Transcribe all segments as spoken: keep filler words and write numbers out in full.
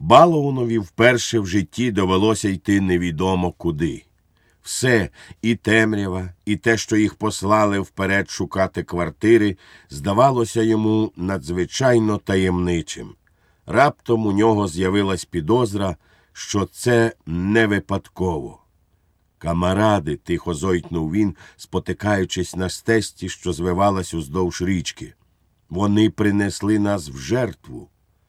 Балуунові вперше в житті довелося йти невідомо куди. Все, і темрява, і те, що їх послали вперед шукати квартири, здавалося йому надзвичайно таємничим. Раптом у нього з'явилась підозра, що це не випадково. «Камаради», – тихо зойкнув він, спотикаючись на стежці, що звивалась уздовж річки. «Вони принесли нас в жертву».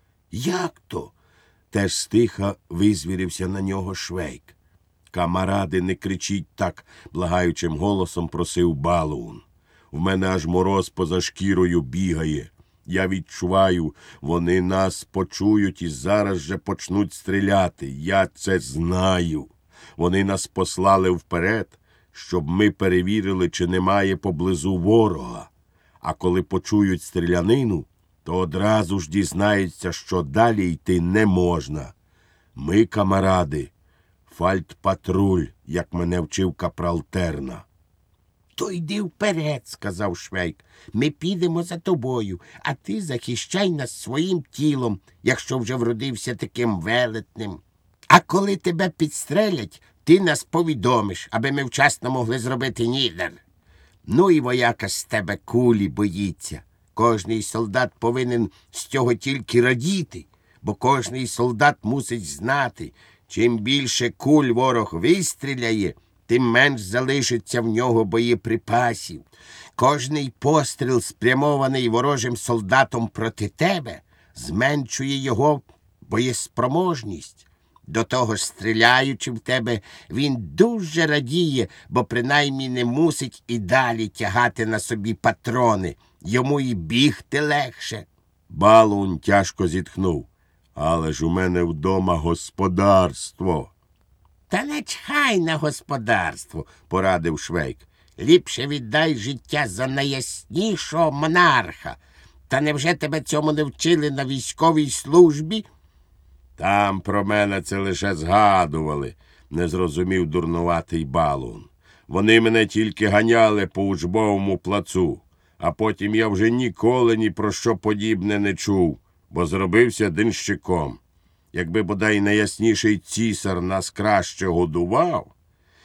«Як то?» – теж стиха визвірився на нього Швейк. «Камаради, не кричіть так», – благаючим голосом просив Балуун. «В мене аж мороз поза шкірою бігає. Я відчуваю, вони нас почують і зараз же почнуть стріляти. Я це знаю. Вони нас послали вперед, щоб ми перевірили, чи немає поблизу ворога. А коли почують стрілянину, то одразу ж дізнаються, що далі йти не можна. Ми, камаради, фальтпатруль, як мене вчив капрал Терна». «То йди вперед», – сказав Швейк. «Ми підемо за тобою, а ти захищай нас своїм тілом, якщо вже вродився таким велетним. А коли тебе підстрелять, ти нас повідомиш, аби ми вчасно могли зробити нідер. Ну і вояка з тебе кулі боїться. Кожний солдат повинен з цього тільки радіти, бо кожний солдат мусить знати, чим більше куль ворог вистріляє, тим менш залишиться в нього боєприпасів. Кожний постріл, спрямований ворожим солдатом проти тебе, зменшує його боєспроможність. До того ж, стріляючи в тебе, він дуже радіє, бо принаймні не мусить і далі тягати на собі патрони. Йому і бігти легше». Балуун тяжко зітхнув. «Але ж у мене вдома господарство». «Та не чхай на господарство», – порадив Швейк. «Ліпше віддай життя за найяснішого монарха. Та невже тебе цьому не вчили на військовій службі?» «Там про мене це лише згадували», – не зрозумів дурнуватий Балуун. «Вони мене тільки ганяли по учбовому плацу, а потім я вже ніколи ні про що подібне не чув, бо зробився денщиком. Якби бодай найясніший цісар нас краще годував».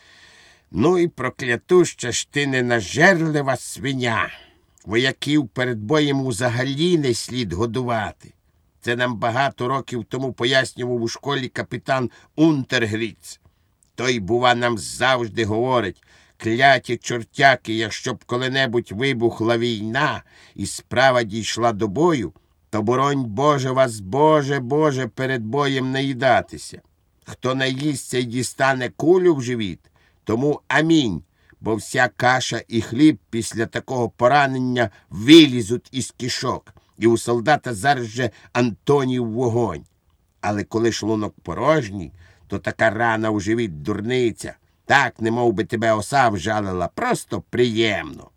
«Ну і проклятуща ж ти ненажерлива свиня. Вояків перед боєм взагалі не слід годувати. Це нам багато років тому пояснював у школі капітан Унтергріц. Той, бува, нам завжди говорить: кляті чортяки, якщо б коли-небудь вибухла війна і справа дійшла до бою, то боронь Боже вас, Боже, Боже, перед боєм не їдатися. Хто наїсться й дістане кулю в живіт, тому амінь, бо вся каша і хліб після такого поранення вилізуть із кишок, і у солдата зараз же Антонів вогонь. Але коли шлунок порожній, то така рана у живіт дурниця. Так, немов би тебе оса вжалила, просто приємно».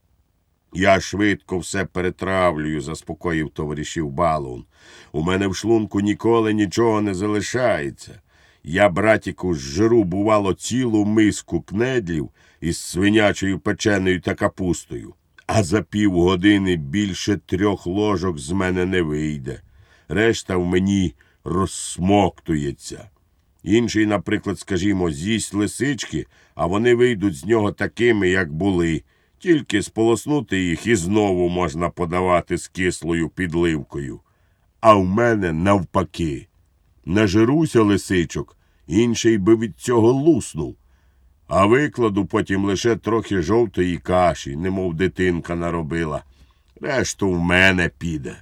«Я швидко все перетравлюю», – заспокоїв товаришів Балуун. «У мене в шлунку ніколи нічого не залишається. Я, братіку, зжеру, бувало, цілу миску кнедлів із свинячою печеною та капустою, а за півгодини більше трьох ложок з мене не вийде. Решта в мені розсмоктується. Інший, наприклад, скажімо, з'їсть лисички, а вони вийдуть з нього такими, як були. Тільки сполоснути їх і знову можна подавати з кислою підливкою. А в мене навпаки. Нажируся лисичок, інший би від цього луснув. А викладу потім лише трохи жовтої каші, немов дитинка наробила. Решту в мене піде.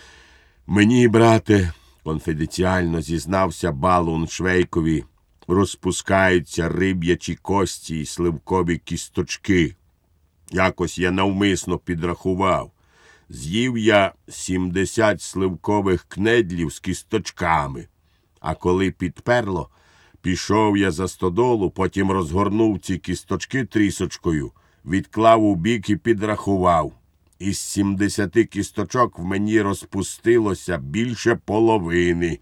Мені, брате, конфіденціально зізнався Балуун Швейкові, розпускаються риб'ячі кості і сливкові кісточки. Якось я навмисно підрахував. З'їв я сімдесят сливкових кнедлів з кісточками. А коли підперло, пішов я за стодолу, потім розгорнув ці кісточки трісочкою, відклав у бік і підрахував. Із сімдесяти кісточок в мені розпустилося більше половини.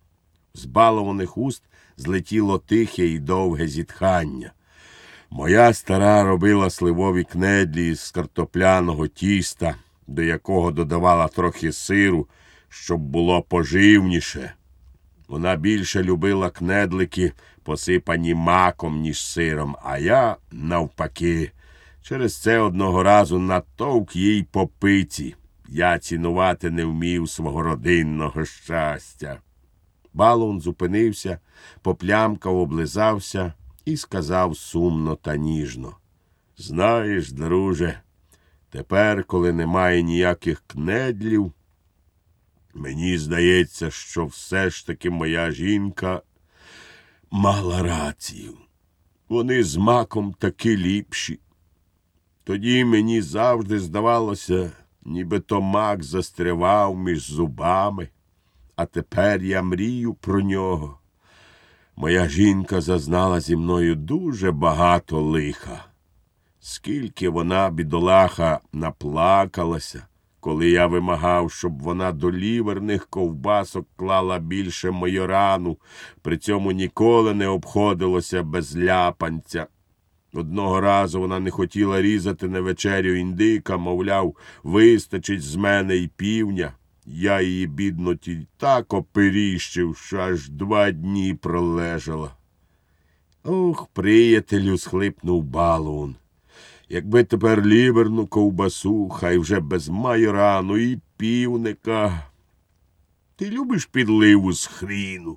З Балууних уст злетіло тихе і довге зітхання. Моя стара робила сливові кнедлі з картопляного тіста, до якого додавала трохи сиру, щоб було поживніше. Вона більше любила кнедлики, посипані маком, ніж сиром, а я навпаки. Через це одного разу натовк їй по пиці. Я цінувати не вмів свого родинного щастя. Балуун зупинився, поплямкав, облизався і сказав сумно та ніжно: «Знаєш, друже, тепер, коли немає ніяких кнедлів, мені здається, що все ж таки моя жінка мала рацію. Вони з маком таки ліпші. Тоді мені завжди здавалося, ніби то мак застрявав між зубами, а тепер я мрію про нього. Моя жінка зазнала зі мною дуже багато лиха. Скільки вона, бідолаха, наплакалася, коли я вимагав, щоб вона до ліверних ковбасок клала більше майорану, при цьому ніколи не обходилося без ляпанця. Одного разу вона не хотіла різати на вечерю індика, мовляв, вистачить з мене й півня. Я її, бідноті, так оперіщив, що аж два дні пролежала. Ох, приятелю, схлипнув Балуун. Якби тепер ліверну ковбасу, хай вже без майорану і півника. Ти любиш підливу з хріну?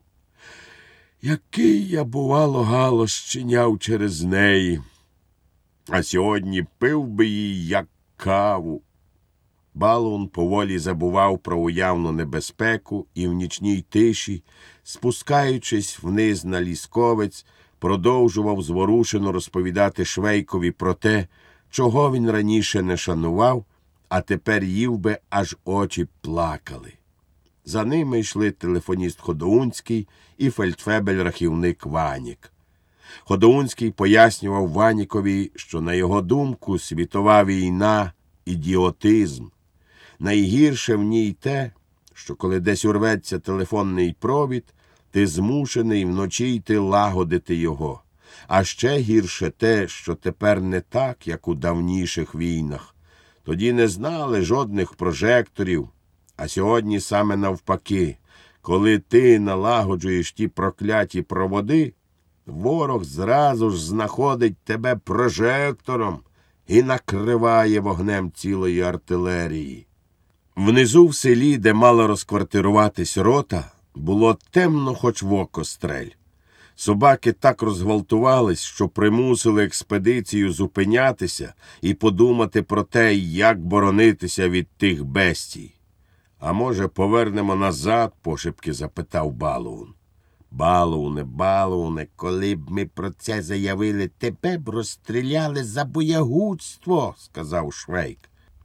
Який я, бувало, галас щиняв через неї, а сьогодні пив би її, як каву. Балуун поволі забував про уявну небезпеку і в нічній тиші, спускаючись вниз на лісковець, продовжував зворушено розповідати Швейкові про те, чого він раніше не шанував, а тепер їв би, аж очі плакали. За ними йшли телефоніст Ходоунський і фельдфебель-рахівник Ванік. Ходоунський пояснював Ванікові, що, на його думку, світова війна – ідіотизм. Найгірше в ній те, що коли десь урветься телефонний провід, ти змушений вночі йти лагодити його. А ще гірше те, що тепер не так, як у давніших війнах. Тоді не знали жодних прожекторів, а сьогодні саме навпаки. Коли ти налагоджуєш ті прокляті проводи, ворог зразу ж знаходить тебе прожектором і накриває вогнем цілої артилерії. Внизу в селі, де мала розквартируватись рота, було темно хоч в око стрель. Собаки так розгвалтувались, що примусили експедицію зупинятися і подумати про те, як боронитися від тих бестій. «А може, повернемо назад?» – пошепки запитав Балуун. «Балууне, Балууне, коли б ми про це заявили, тебе б розстріляли за боягузтво», – сказав Швейк.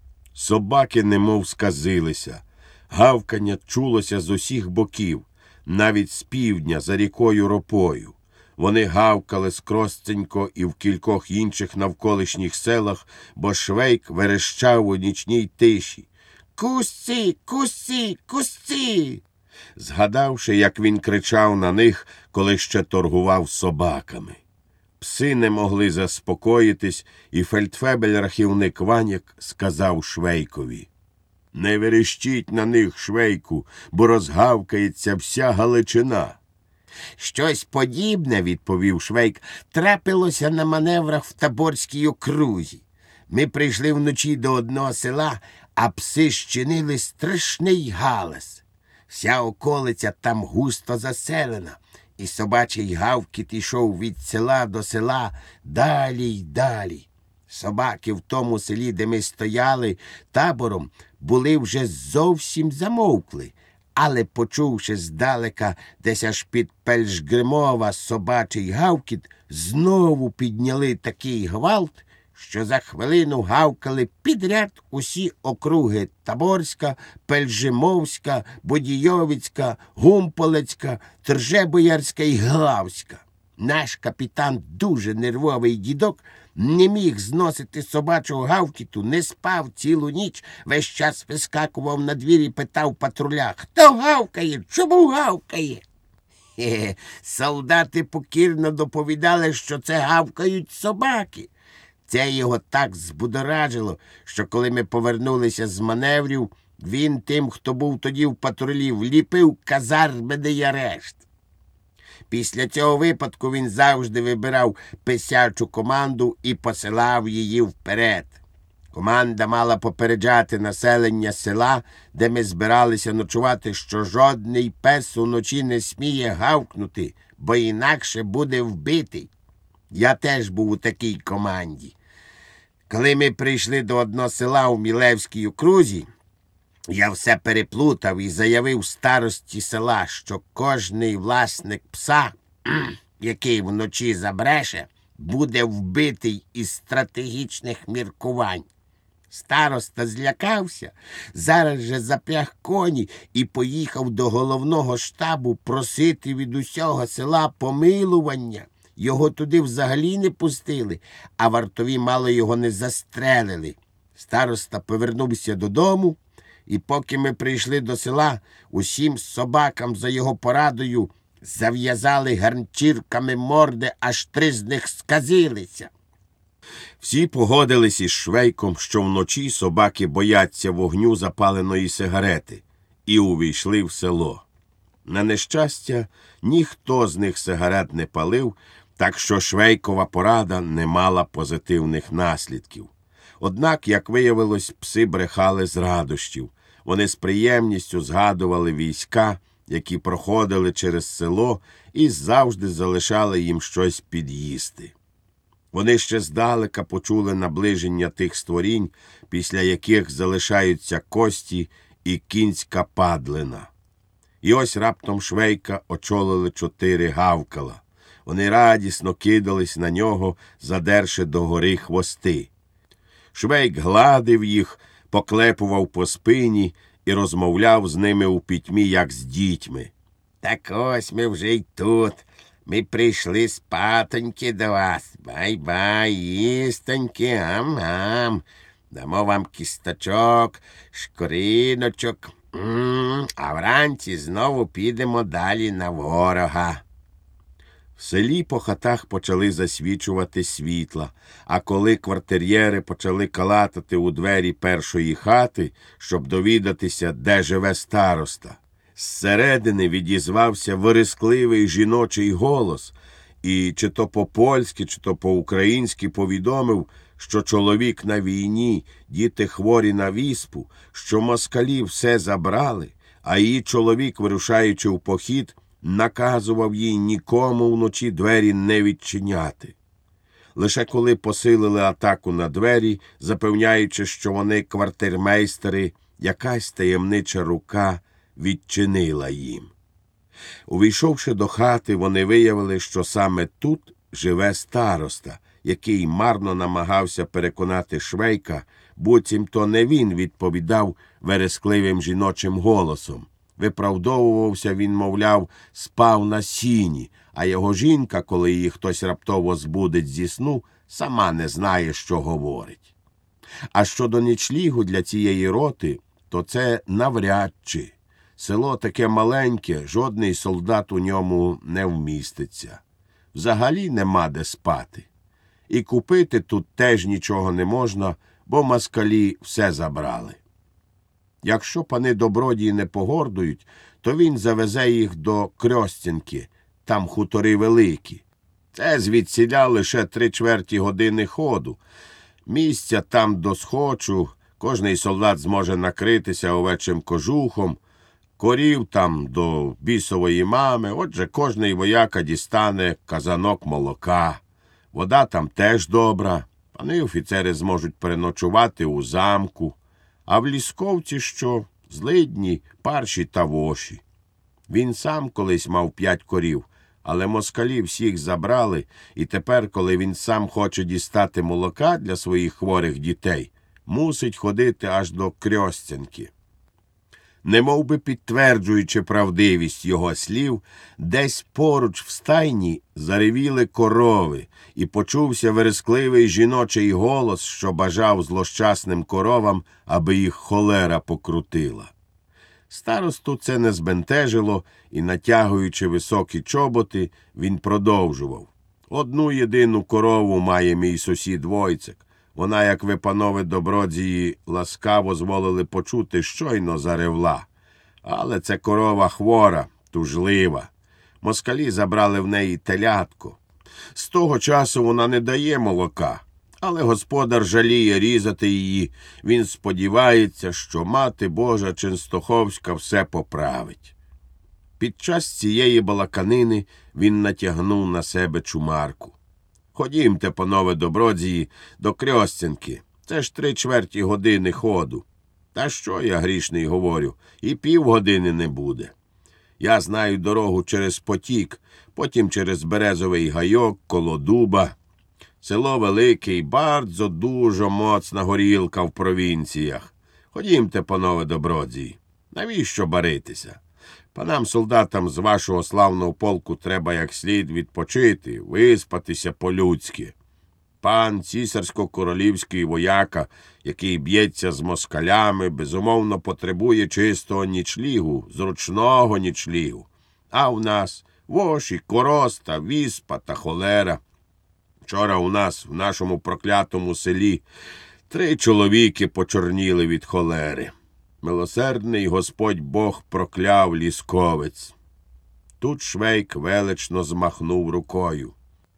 Собаки немов сказилися. Гавкання чулося з усіх боків, навіть з півдня за рікою Ропою. Вони гавкали скрозценько і в кількох інших навколишніх селах, бо Швейк верещав у нічній тиші: «Кусці! Кусці! Кусці!» згадавши, як він кричав на них, коли ще торгував собаками. Пси не могли заспокоїтись, і фельдфебель-рахівник Ваняк сказав Швейкові: «Не верещіть на них, Швейку, бо розгавкається вся Галичина». «Щось подібне, – відповів Швейк, – трапилося на маневрах в Таборській окрузі. Ми прийшли вночі до одного села, а пси щинили страшний галас. Вся околиця там густо заселена, і собачий гавкіт ішов від села до села далі й далі. Собаки в тому селі, де ми стояли табором, були вже зовсім замовкли, але, почувши здалека десь аж під Пельшгримова собачий гавкіт, знову підняли такий гвалт, що за хвилину гавкали підряд усі округи Таборська, Пельжимовська, Бодійовицька, Гумполецька, Тржебоярська і Главська. Наш капітан, дуже нервовий дідок, не міг зносити собачого гавкіту, не спав цілу ніч, весь час вискакував на двір і питав патруля: «Хто гавкає? Чому гавкає?» Хе-хе, солдати покірно доповідали, що це гавкають собаки. Це його так збудоражило, що коли ми повернулися з маневрів, він тим, хто був тоді в патрулі, вліпив казарменний арешт. Після цього випадку він завжди вибирав писячу команду і посилав її вперед. Команда мала попереджати населення села, де ми збиралися ночувати, що жодний пес уночі не сміє гавкнути, бо інакше буде вбитий. Я теж був у такій команді. Коли ми прийшли до одного села у Мілевській окрузі, я все переплутав і заявив старості села, що кожний власник пса, який вночі забреше, буде вбитий із стратегічних міркувань. Староста злякався, зараз же запряг коні і поїхав до головного штабу просити від усього села помилування. Його туди взагалі не пустили, а вартові мало його не застрелили. Староста повернувся додому, і поки ми прийшли до села, усім собакам за його порадою зав'язали ганчірками морди, аж три з них сказилися. Всі погодились із Швейком, що вночі собаки бояться вогню запаленої сигарети, і увійшли в село. На нещастя, ніхто з них сигарет не палив, так що Швейкова порада не мала позитивних наслідків. Однак, як виявилось, пси брехали з радощів. Вони з приємністю згадували війська, які проходили через село, і завжди залишали їм щось під'їсти. Вони ще здалека почули наближення тих створінь, після яких залишаються кості і кінська падлина. І ось раптом Швейка очолили чотири гавкала. Вони радісно кидались на нього, задерши догори хвости. Швейк гладив їх, поклепував по спині і розмовляв з ними у пітьмі, як з дітьми. Так ось ми вже й тут. Ми прийшли спатоньки до вас. Бай-бай, їстоньки, ам-ам. Дамо вам кісточок, шкориночок. М-м, а вранці знову підемо далі на ворога. В селі по хатах почали засвічувати світла, а коли квартир'єри почали калатати у двері першої хати, щоб довідатися, де живе староста, зсередини відізвався вирискливий жіночий голос і чи то по-польськи, чи то по-українськи повідомив, що чоловік на війні, діти хворі на віспу, що москалі все забрали, а її чоловік, вирушаючи в похід, наказував їй нікому вночі двері не відчиняти. Лише коли посилили атаку на двері, запевняючи, що вони квартирмейстери, якась таємнича рука відчинила їм. Увійшовши до хати, вони виявили, що саме тут живе староста, який марно намагався переконати Швейка, буцімто не він відповідав верескливим жіночим голосом. Виправдовувався він, мовляв, спав на сіні, а його жінка, коли її хтось раптово збудить зі сну, сама не знає, що говорить. А щодо нічлігу для цієї роти, то це навряд чи. Село таке маленьке, жодний солдат у ньому не вміститься. Взагалі нема де спати. І купити тут теж нічого не можна, бо москалі все забрали. Якщо пани добродії не погордують, то він завезе їх до Крьостянки, там хутори великі. Це звідсіля лише три чверті години ходу. Місця там досхочу, кожний солдат зможе накритися овечим кожухом, корів там до бісової мами, отже, кожний вояка дістане казанок молока. Вода там теж добра, пани офіцери зможуть переночувати у замку. А в Лісковці що? Злидні, парші та воші. Він сам колись мав п'ять корів, але москалі всіх забрали, і тепер, коли він сам хоче дістати молока для своїх хворих дітей, мусить ходити аж до Крьостянки. Немов би підтверджуючи правдивість його слів, десь поруч в стайні заревіли корови, і почувся верескливий жіночий голос, що бажав злощасним коровам, аби їх холера покрутила. Старосту це не збентежило, і, натягуючи високі чоботи, він продовжував. Одну єдину корову має мій сусід Войцек. Вона, як ви, панове добродії, ласкаво зволили почути, щойно заревла. Але це корова хвора, тужлива. Москалі забрали в неї телятко. З того часу вона не дає молока, але господар жаліє різати її. Він сподівається, що Мати Божа Ченстоховська все поправить. Під час цієї балаканини він натягнув на себе чумарку. Ходімте, панове добродії, до Крьостянки. Це ж три чверті години ходу. Та що я, грішний, говорю, і півгодини не буде. Я знаю дорогу через потік, потім через Березовий гайок, коло дуба. Село велике і бардзо дуже моцна горілка в провінціях. Ходімте, панове добродії. Навіщо баритися? Панам солдатам з вашого славного полку треба як слід відпочити, виспатися по-людськи. Пан цісарсько-королівський вояка, який б'ється з москалями, безумовно потребує чистого нічлігу, зручного нічлігу. А в нас воші, короста, віспа та холера. Вчора у нас, в нашому проклятому селі, три чоловіки почорніли від холери. Милосердний Господь Бог прокляв лісковець. Тут Швейк велично змахнув рукою.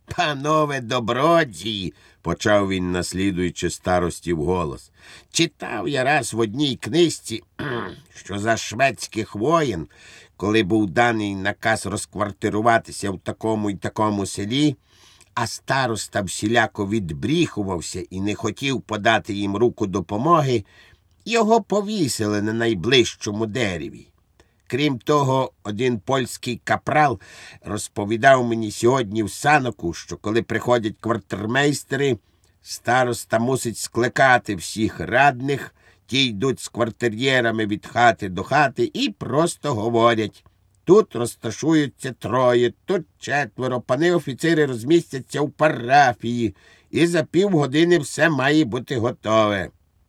Панове добродії, почав він, наслідуючи старості вголос. Читав я раз в одній книжці, що за шведських воїн, коли був даний наказ розквартируватися в такому й такому селі, а староста всіляко відбріхувався і не хотів подати їм руку допомоги, його повісили на найближчому дереві. Крім того, один польський капрал розповідав мені сьогодні в саноку, що коли приходять квартирмейстери, староста мусить скликати всіх радних, ті йдуть з квартир'єрами від хати до хати і просто говорять: тут розташуються троє, тут четверо, пани офіцери розмістяться в парафії, і за півгодини все має бути готове.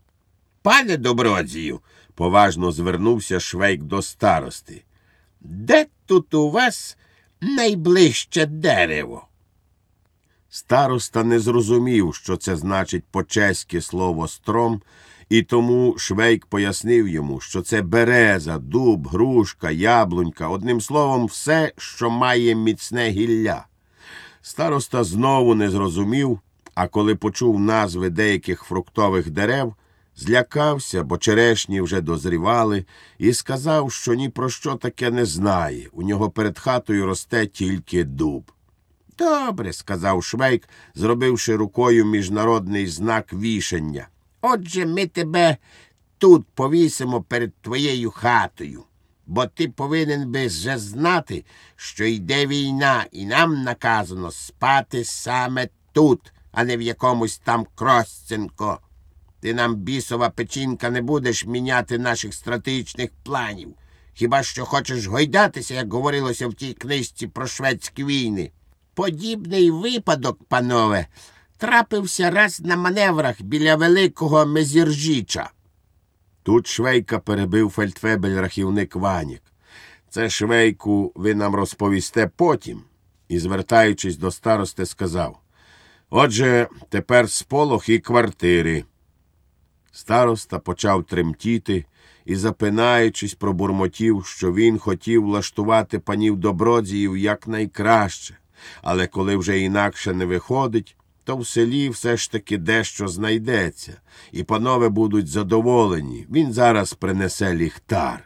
Пане добродію, поважно звернувся Швейк до старости, де тут у вас найближче дерево? Староста не зрозумів, що це значить по-чеськи слово «стром», і тому Швейк пояснив йому, що це береза, дуб, грушка, яблунька, одним словом, все, що має міцне гілля. Староста знову не зрозумів, а коли почув назви деяких фруктових дерев, злякався, бо черешні вже дозрівали, і сказав, що ні про що таке не знає. У нього перед хатою росте тільки дуб. «Добре», – сказав Швейк, зробивши рукою міжнародний знак вішання. «Отже, ми тебе тут повісимо перед твоєю хатою, бо ти повинен би вже знати, що йде війна, і нам наказано спати саме тут, а не в якомусь там Крьостянку. Ти нам, бісова печінка, не будеш міняти наших стратегічних планів. Хіба що хочеш гойдатися, як говорилося в тій книжці про шведські війни. Подібний випадок, панове, трапився раз на маневрах біля Великого Мезіржіча». Тут Швейка перебив фельдфебель-рахівник Ванік. «Це, Швейку, ви нам розповісте потім». І, звертаючись до старости, сказав: «Отже, тепер сполох і квартири». Староста почав тремтіти і, запинаючись, пробурмотів, що він хотів влаштувати панів добродіїв якнайкраще, але коли вже інакше не виходить, то в селі все ж таки дещо знайдеться, і панове будуть задоволені, він зараз принесе ліхтар.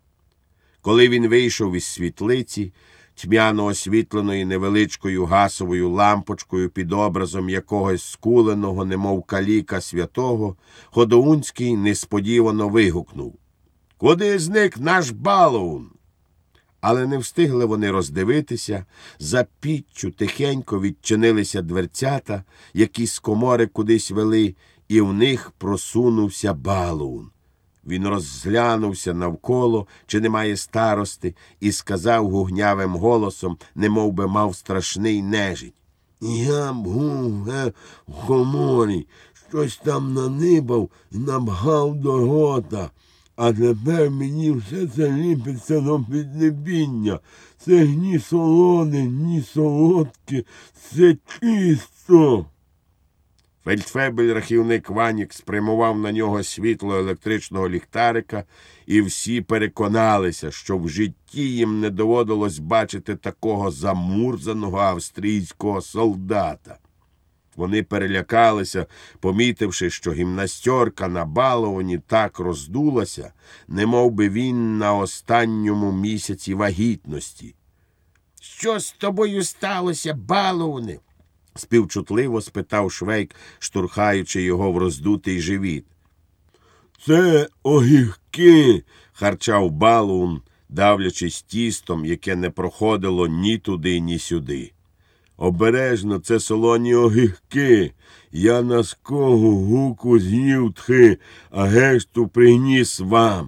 Коли він вийшов із світлиці, тьмяно освітленої невеличкою гасовою лампочкою під образом якогось скуленого, немов каліка святого, Ходоунський несподівано вигукнув: «Куди зник наш балоун?» Але не встигли вони роздивитися, за піччю тихенько відчинилися дверцята, які з комори кудись вели, і в них просунувся балоун. Він розглянувся навколо, чи немає старости, і сказав гугнявим голосом, немов би мав страшний нежить: «Я був е, в коморі, щось там нанибав і набгав до рота, а тепер мені все це ліпиться до піднебіння. Це ні солоне, ні солодке, це чисто». Фельдфебель-рахівник Ванік спрямував на нього світло електричного ліхтарика, і всі переконалися, що в житті їм не доводилось бачити такого замурзаного австрійського солдата. Вони перелякалися, помітивши, що гімнастерка на Балуоні так роздулася, немов би він на останньому місяці вагітності. «Що з тобою сталося, Балуоне?» – співчутливо спитав Швейк, штурхаючи його в роздутий живіт. «Це огірки!» – харчав Балуон, давлячись тістом, яке не проходило ні туди, ні сюди. «Обережно, це солоні огірки! Я на скогу гуку з'їв тхи, а решту приніс вам!»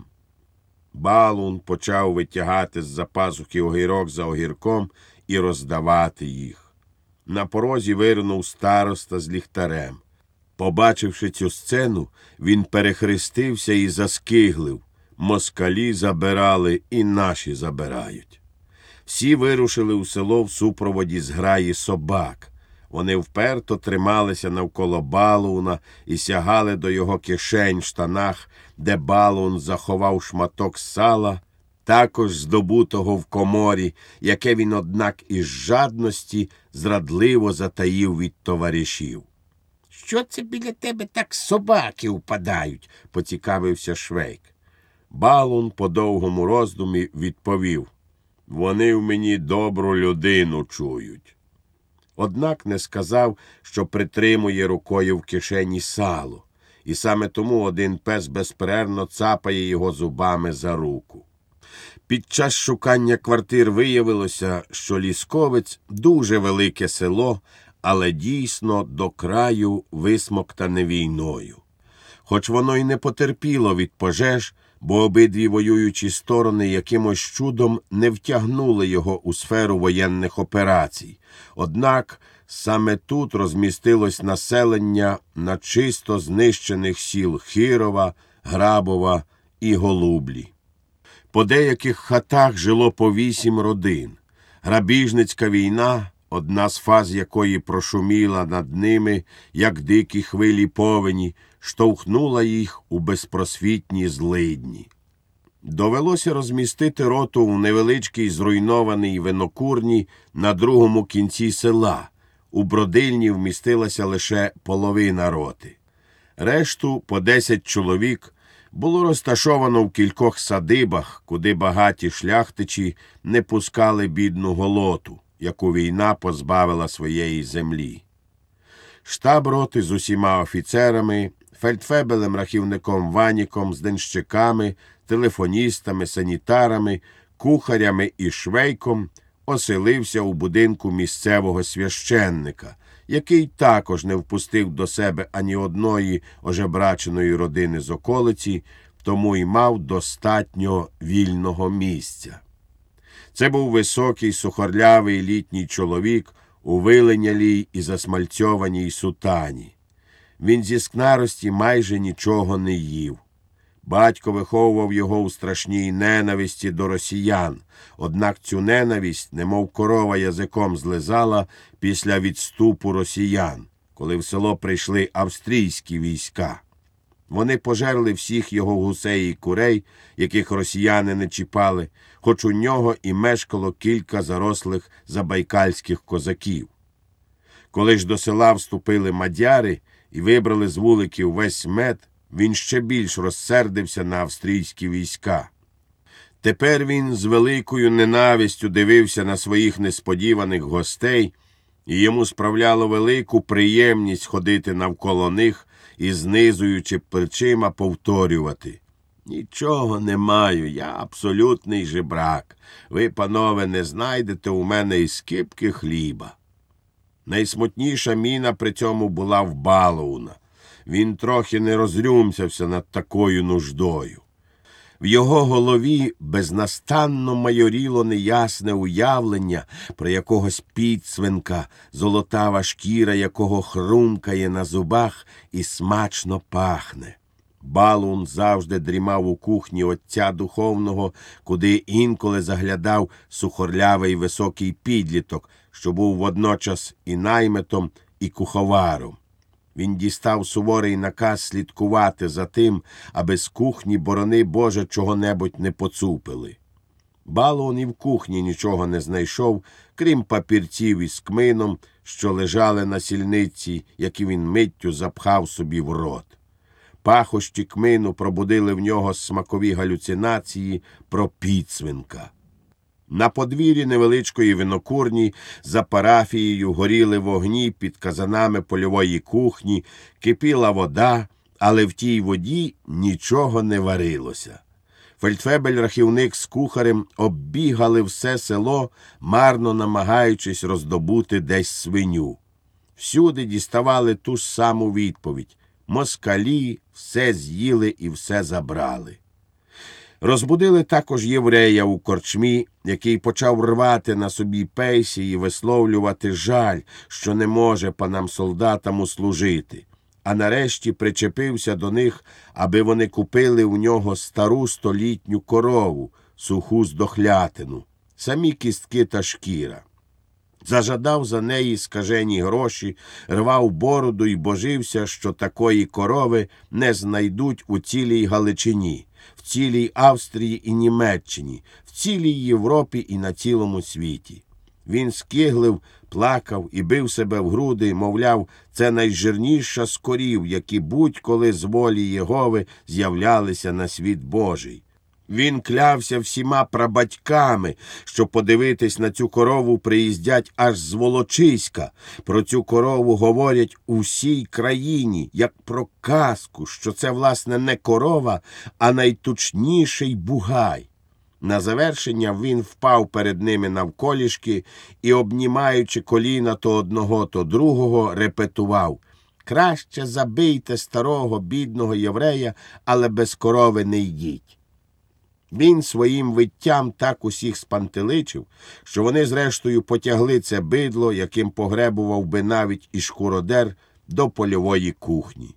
Балуон почав витягати з-за пазухи огірок за огірком і роздавати їх. На порозі вирнув староста з ліхтарем. Побачивши цю сцену, він перехрестився і заскиглив. Москалі забирали і наші забирають. Всі вирушили у село в супроводі зграї собак. Вони вперто трималися навколо Балуона і сягали до його кишень в штанах, де Балуон заховав шматок сала, також здобутого в коморі, яке він, однак, із жадності зрадливо затаїв від товаришів. «Що це біля тебе так собаки впадають?» – поцікавився Швейк. Балуон по довгому роздумі відповів: «Вони в мені добру людину чують». Однак не сказав, що притримує рукою в кишені сало, і саме тому один пес безперервно цапає його зубами за руку. Під час шукання квартир виявилося, що Лісковець – дуже велике село, але дійсно до краю висмоктане війною. Хоч воно й не потерпіло від пожеж, бо обидві воюючі сторони якимось чудом не втягнули його у сферу воєнних операцій. Однак саме тут розмістилось населення на чисто знищених сіл Хирова, Грабова і Голублі. По деяких хатах жило по вісім родин. Грабіжницька війна, одна з фаз якої прошуміла над ними, як дикі хвилі повені, штовхнула їх у безпросвітні злидні. Довелося розмістити роту в невеличкій зруйнованій винокурні на другому кінці села. У бродильні вмістилася лише половина роти. Решту, по десять чоловік, було розташовано в кількох садибах, куди багаті шляхтичі не пускали бідну голоту, яку війна позбавила своєї землі. Штаб роти з усіма офіцерами, фельдфебелем-рахівником Ваніком, з денщиками, телефоністами, санітарами, кухарями і Швейком оселився у будинку місцевого священника, який також не впустив до себе ані одної ожебраченої родини з околиці, тому й мав достатньо вільного місця. Це був високий, сухорлявий літній чоловік у виленялій і засмальцьованій сутані. Він зі скнарості майже нічого не їв. Батько виховував його у страшній ненависті до росіян, однак цю ненависть, немов корова язиком злизала після відступу росіян, коли в село прийшли австрійські війська. Вони пожерли всіх його гусей і курей, яких росіяни не чіпали, хоч у нього і мешкало кілька зарослих забайкальських козаків. Коли ж до села вступили мадяри і вибрали з вуликів весь мед, він ще більш розсердився на австрійські війська. Тепер він з великою ненавистю дивився на своїх несподіваних гостей, і йому справляло велику приємність ходити навколо них і, знизуючи плечима, повторювати: «Нічого не маю, я абсолютний жебрак. Ви, панове, не знайдете у мене і скипки хліба». Найсмутніша міна при цьому була в Балуона. Він трохи не розрюмсявся над такою нуждою. В його голові безнастанно майоріло неясне уявлення про якогось підсвинка, золотава шкіра якого хрумкає на зубах і смачно пахне. Балуон завжди дрімав у кухні отця духовного, куди інколи заглядав сухорлявий високий підліток, що був водночас і наймитом, і куховаром. Він дістав суворий наказ слідкувати за тим, аби з кухні, борони Боже, чого-небудь не поцупили. Балуон і в кухні нічого не знайшов, крім папірців із кмином, що лежали на сільниці, які він миттю запхав собі в рот. Пахощі кмину пробудили в нього смакові галюцинації про підсвинка. На подвір'ї невеличкої винокурні за парафією горіли вогні під казанами польової кухні, кипіла вода, але в тій воді нічого не варилося. Фельдфебель-рахівник з кухарем оббігали все село, марно намагаючись роздобути десь свиню. Всюди діставали ту ж саму відповідь – москалі все з'їли і все забрали. Розбудили також єврея у корчмі, який почав рвати на собі пейсі і висловлювати жаль, що не може панам-солдатам услужити, а нарешті причепився до них, аби вони купили у нього стару столітню корову, суху здохлятину, самі кістки та шкіра. Зажадав за неї скажені гроші, рвав бороду й божився, що такої корови не знайдуть у цілій Галичині, в цілій Австрії і Німеччині, в цілій Європі і на цілому світі. Він скиглив, плакав і бив себе в груди, мовляв, це найжирніша з корів, які будь-коли з волі Єгови з'являлися на світ Божий. Він клявся всіма прабатьками, що подивитись на цю корову приїздять аж з Волочиська. Про цю корову говорять у всій країні, як про казку, що це, власне, не корова, а найтучніший бугай. На завершення він впав перед ними навколішки і, обнімаючи коліна то одного, то другого, репетував: «Краще забийте старого, бідного єврея, але без корови не йдіть». Він своїм виттям так усіх спантеличив, що вони зрештою потягли це бидло, яким погребував би навіть і шкуродер, до польової кухні.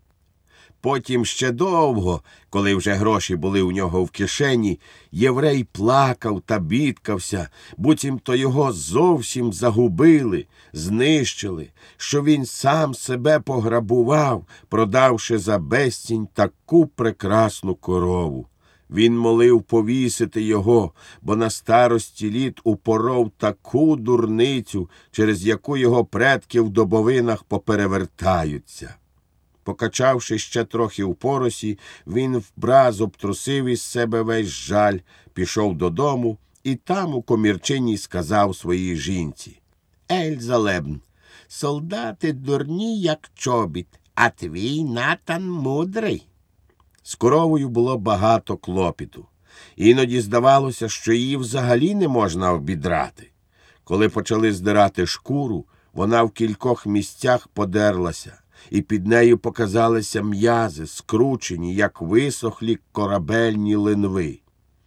Потім ще довго, коли вже гроші були у нього в кишені, єврей плакав та бідкався, буцімто його зовсім загубили, знищили, що він сам себе пограбував, продавши за безцінь таку прекрасну корову. Він молив повісити його, бо на старості літ упоров таку дурницю, через яку його предки в добовинах поперевертаються. Покачавши ще трохи у поросі, він враз обтрусив із себе весь жаль, пішов додому і там у комірчині сказав своїй жінці: «Ельзалебн, солдати дурні, як чобіт, а твій Натан мудрий». З коровою було багато клопіту. Іноді здавалося, що її взагалі не можна обідрати. Коли почали здирати шкуру, вона в кількох місцях подерлася, і під нею показалися м'язи, скручені, як висохлі корабельні линви.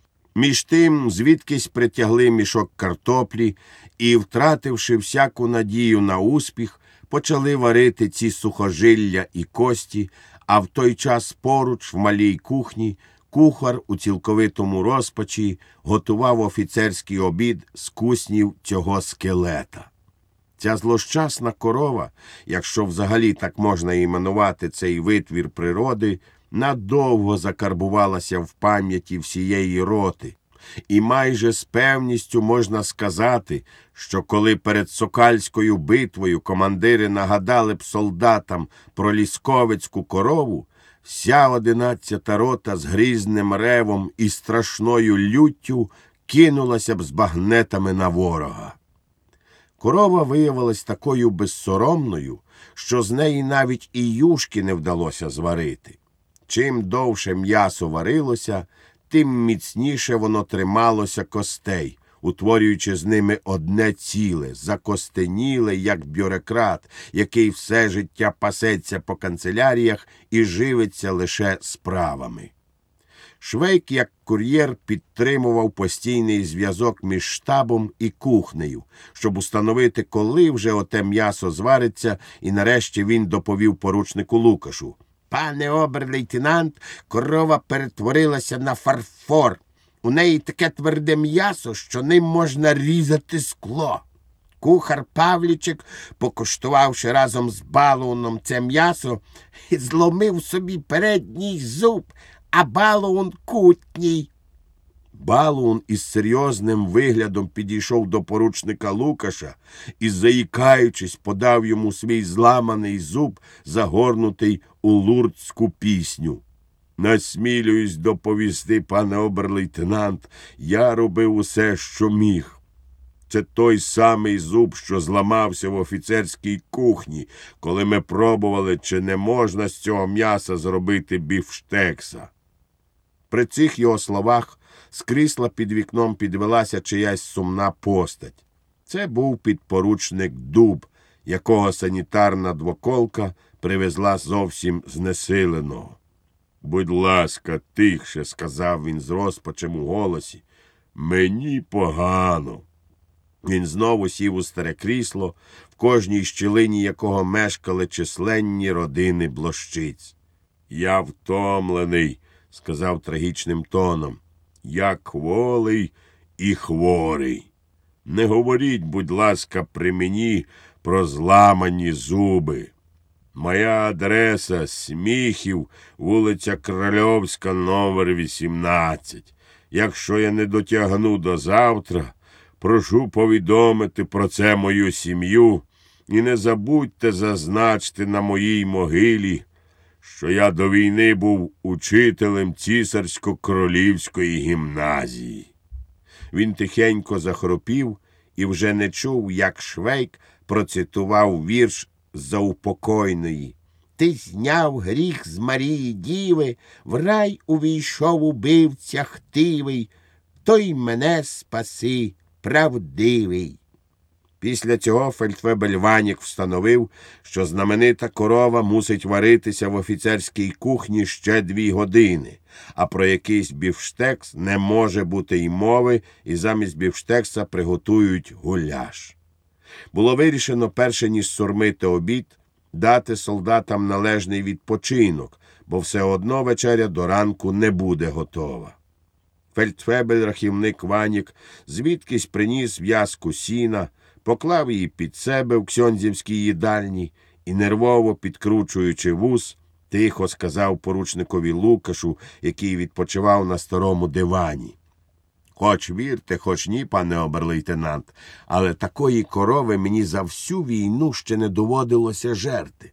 Між тим звідкись притягли мішок картоплі і, втративши всяку надію на успіх, почали варити ці сухожилля і кості, а в той час поруч, в малій кухні, кухар у цілковитому розпачі готував офіцерський обід з куснів цього скелета. Ця злощасна корова, якщо взагалі так можна іменувати цей витвір природи, надовго закарбувалася в пам'яті всієї роти. І майже з певністю можна сказати, що коли перед Сокальською битвою командири нагадали б солдатам про лісковицьку корову, вся одинадцята рота з грізним ревом і страшною люттю кинулася б з багнетами на ворога. Корова виявилась такою безсоромною, що з неї навіть і юшки не вдалося зварити. Чим довше м'ясо варилося, тим міцніше воно трималося костей, утворюючи з ними одне ціле, закостеніле, як бюрократ, який все життя пасеться по канцеляріях і живиться лише справами. Швейк, як кур'єр, підтримував постійний зв'язок між штабом і кухнею, щоб установити, коли вже оте м'ясо звариться, і нарешті він доповів поручнику Лукашу: «Пане обер-лейтенант, корова перетворилася на фарфор. У неї таке тверде м'ясо, що ним можна різати скло». Кухар Павлічик, покуштувавши разом з балуном це м'ясо, зломив собі передній зуб, а балун кутній. Балун із серйозним виглядом підійшов до поручника Лукаша і, заїкаючись, подав йому свій зламаний зуб, загорнутий у лурдську пісню. «Насмілююсь доповісти, пане обер-лейтенант, я робив усе, що міг. Це той самий зуб, що зламався в офіцерській кухні, коли ми пробували, чи не можна з цього м'яса зробити бівштекса». При цих його словах з крісла під вікном підвелася чиясь сумна постать. Це був підпоручник Дуб, якого санітарна двоколка привезла зовсім знесиленого. «Будь ласка, тихше», – сказав він з розпачем у голосі, – «мені погано». Він знову сів у старе крісло, в кожній щілині якого мешкали численні родини Блощиць. «Я втомлений», – сказав трагічним тоном, – «я кволий і хворий. Не говоріть, будь ласка, при мені про зламані зуби. Моя адреса – Сміхів, вулиця Крольовська, номер вісімнадцять. Якщо я не дотягну до завтра, прошу повідомити про це мою сім'ю і не забудьте зазначити на моїй могилі, що я до війни був учителем цісарсько-королівської гімназії». Він тихенько захропів і вже не чув, як Швейк процитував вірш заупокойної. «Ти зняв гріх з Марії Діви, в рай увійшов убивця хтивий, той мене спаси, правдивий». Після цього фельдфебель Ванік встановив, що знаменита корова мусить варитися в офіцерській кухні ще дві години, а про якийсь бівштекс не може бути й мови, і замість бівштекса приготують гуляш. Було вирішено, перше ніж сурмити обід, дати солдатам належний відпочинок, бо все одно вечеря до ранку не буде готова. Фельдфебель-рахівник Ванік звідкись приніс в'язку сіна, поклав її під себе в ксьондзівській їдальні і, нервово підкручуючи вус, тихо сказав поручникові Лукашу, який відпочивав на старому дивані: «Хоч вірте, хоч ні, пане обер-лейтенант, але такої корови мені за всю війну ще не доводилося жерти.